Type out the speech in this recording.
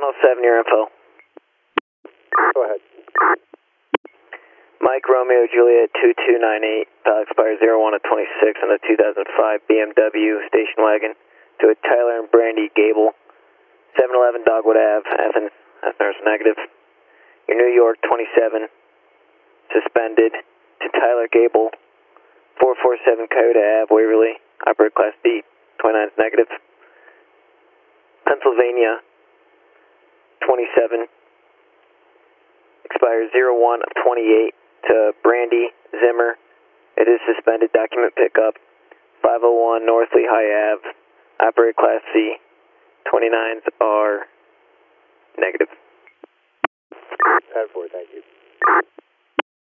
107, your info. Go ahead. Mike Romeo Juliet 2298, expires 01 of 26 on the 2005 BMW station wagon to a Tyler and Brandy Gable, 711 Dogwood Ave, Athens, Athens negative. Your New York 27, suspended to Tyler Gable, 447 Coyote Ave, Waverly, operator class B, 29 is negative. Pennsylvania 27, expires 01 of 28 to Brandy Zimmer. It is suspended, document pickup, 501 North Lehigh Ave, operator class C, 29s are negative. 10-4, thank you.